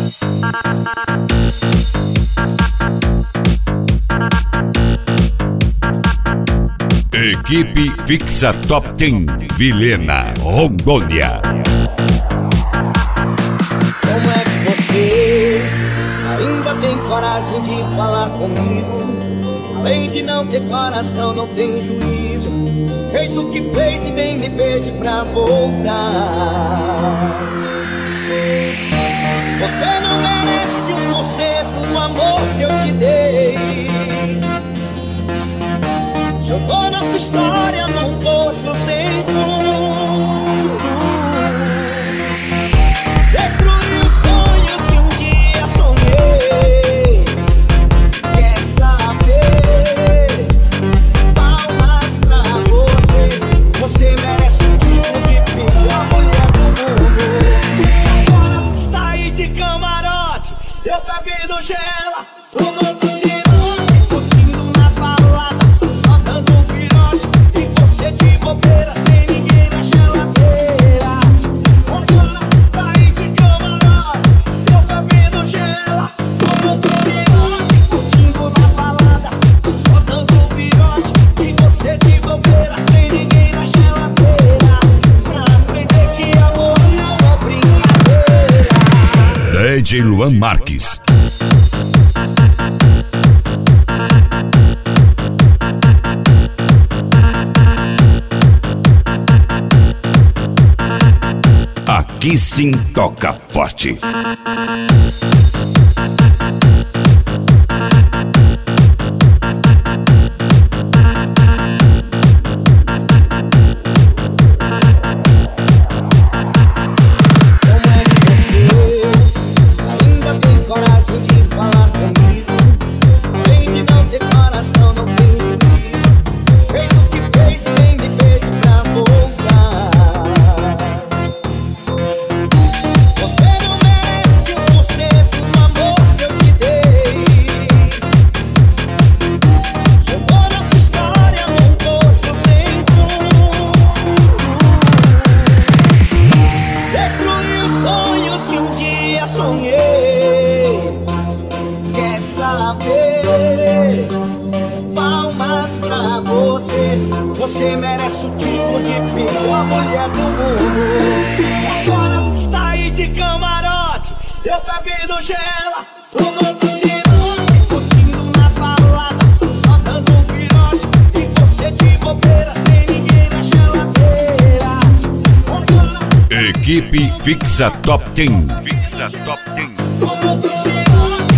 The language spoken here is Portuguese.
Equipe Fixa Top 10, Vilhena, Rondônia. Como é que você ainda tem coragem de falar comigo? Além de não ter coração, não tem juízo. Fez o que fez e vem me pedir pra voltar. Você não merece 1% do amor que eu te dei. Jogou nossa história num poço sem fundo. Destruiu os sonhos que um dia sonhei. Quer saber? Palmas pra você. Você merece um tipo de pior mulher do mundo. Agora você está aí de camarote, eu bebendo gela, tomando cirote, curtindo na balada, só dando um filhote. E você de bobeira, sem ninguém na geladeira. Agora você está aí de camarote, eu bebendo gela, tomando cirote, curtindo na balada, só dando um filhote. E você de bobeira, sem ninguém na geladeira. Pra aprender que amor não é brincadeira. DJ Luan Marques. Aqui sim toca forte. Você merece o tipo de pior mulher do mundo. Agora você está aí de camarote, eu bebendo gela, tomando cirote, curtindo na balada, só dando um filhote. E você de bobeira, sem ninguém na geladeira. Agora você Equipe Fixa Top 10, Fixa Top 10. tomando cirote.